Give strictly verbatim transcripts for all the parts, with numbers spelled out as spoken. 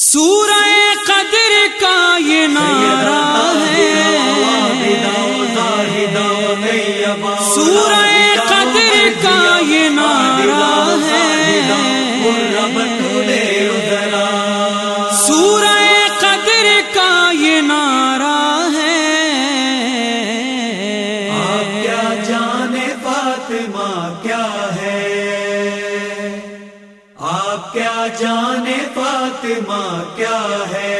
سورہ قدر کا یہ نعرہ ہے، سورہ قدر کا یہ نعرہ ہے، سورہ قدر کا یہ نعرہ ہے۔ آپ کیا جانے فاطمہ کیا ہے، آپ کیا جانے فاطمہ کیا ہے،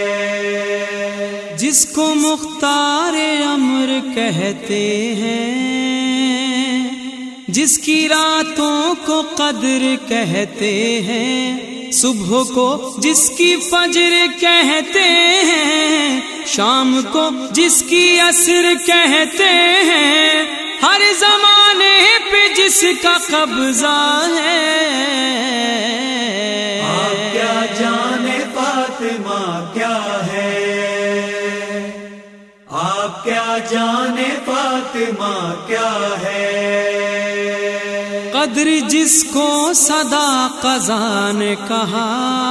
جس کو مختار امر کہتے ہیں، جس کی راتوں کو قدر کہتے ہیں، صبح کو جس کی فجر کہتے ہیں، شام کو جس کی عصر کہتے ہیں، ہر زمانے پہ جس کا قبضہ ہے۔ آپ کیا جانے فاطمہ کیا ہے، آپ کیا جانے فاطمہ کیا ہے، قدر جس کو صدا قضا نے کہا،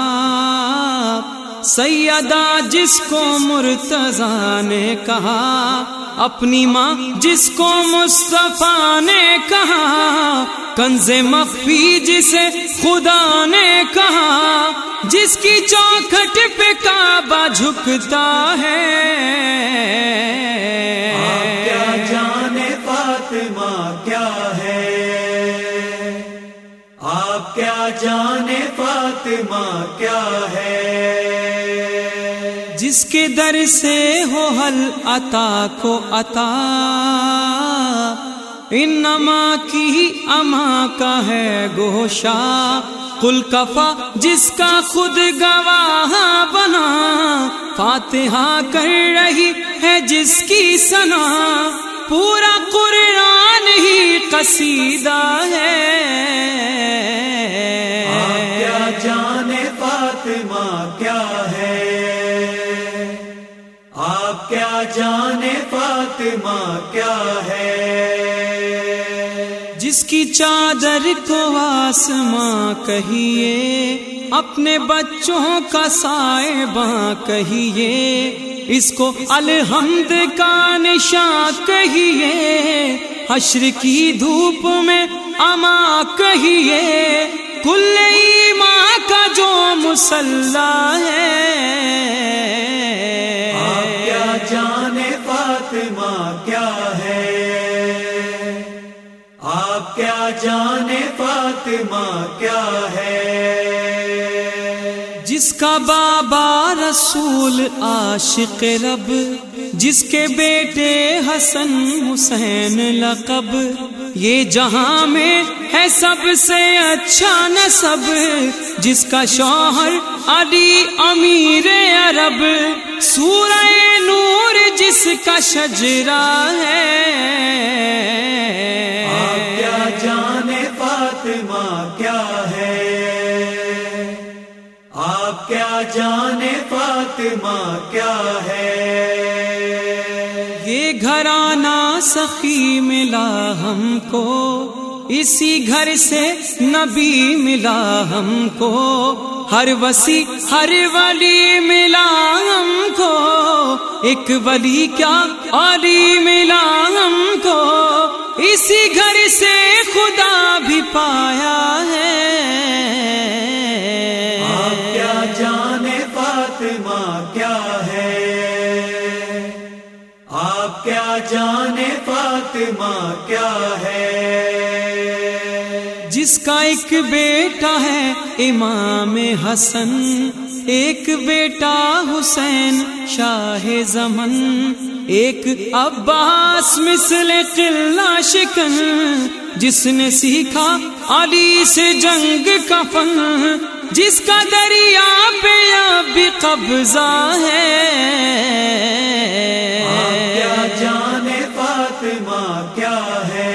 سیدہ جس کو مرتضیٰ نے کہا، اپنی ماں جس کو مصطفیٰ نے کہا، کنز مخفی جسے خدا نے کہا، جس کی چوکھٹ پہ کعبہ جھکتا ہے۔ آپ کیا جانے فاطمہ کیا ہے، آپ کیا جانے فاطمہ کیا ہے، جس کے در سے ہو حل عطا کو عطا، انما کی اما کا ہے گوشا، قل کفا جس کا خود گواہ بنا، فاتحہ کر رہی ہے جس کی ثنا، پورا قرآن ہی قصیدہ ہے۔ آپ کیا جانے فاطمہ کیا ہے، آپ کیا جانے فاطمہ کیا ہے، جس کی چادر کو آسماں کہیے، اپنے بچوں کا سائباں کہیے، اس کو الحمد کا نشان کہیے، حشر کی دھوپ میں اما کہیے، کل ایمان کا جو مسلح ہے۔ آپ کیا جانے فاطمہ کیا ہے، آپ کیا جانے فاطمہ کیا ہے، جس کا بابا رسول عاشق رب، جس کے بیٹے حسن حسین لقب، یہ جہاں میں ہے سب سے اچھا نسب، جس کا شوہر علی امیر عرب، سورہ نور جس کا شجرہ ہے۔ آپ کیا جانے فاطمہ کیا ہے، آپ کیا جانے فاطمہ کیا ہے، یہ گھرانہ سخی ملا ہم کو، اسی گھر سے نبی ملا ہم کو، ہر وسیع ہر ولی ملا ہم کو، ایک ولی کیا علی ملا ہم کو، اسی گھر سے خدا بھی پایا ہے۔ آپ کیا جانے فاطمہ کیا ہے، آپ کیا جانے فاطمہ کیا ہے، جس کا ایک بیٹا ہے امام حسن، ایک بیٹا حسین شاہ زمن، ایک عباس مثل قلعہ شکن، جس نے سیکھا علی سے جنگ کا فن، جس کا دریا پہ اب بھی قبضہ ہے۔ آپ کیا جانے فاطمہ کیا ہے،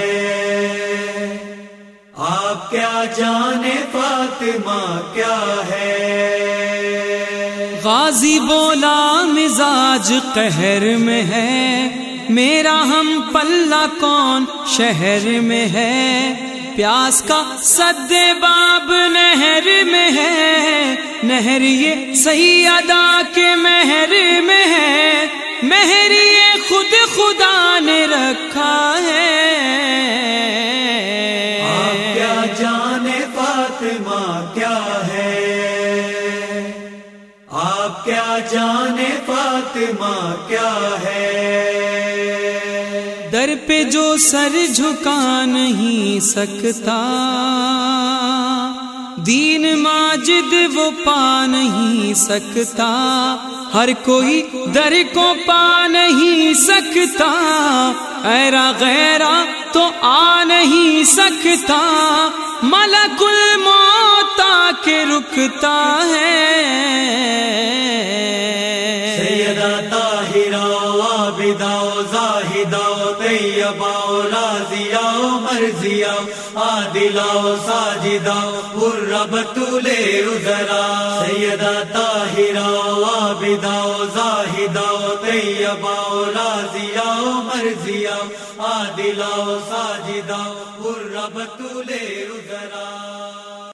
آپ کیا جانے فاطمہ کیا ہے، غازی بولا مزاج قہر میں ہے، میرا ہم پلہ کون شہر میں ہے، پیاس کا سد باب نہر میں ہے، نہر یہ سیدہ کے مہر میں ہے، مہر یہ خود خدا نے رکھا ہے۔ آپ کیا جانے فاطمہ کیا ہے، آپ کیا جانے فاطمہ کیا ہے۔ در پہ جو سر جھکا نہیں سکتا، دین ماجد وہ پا نہیں سکتا، ہر کوئی در کو پا نہیں سکتا، ایرا غیرہ تو آ نہیں سکتا، ملک الموت آ کے رکتا ہے۔ سیدہ طاہرہ و عابدہ و زاہدہ و طیبہ و راضیہ و مرضیہ و عادلہ و ساجدہ و حرہ بتول عذرا۔ سیدہ طاہرہ و عابدہ و زاہدہ و طیبہ و راضیہ و مرضیہ و عادلہ و ساجدہ و حرہ بتول عذرا۔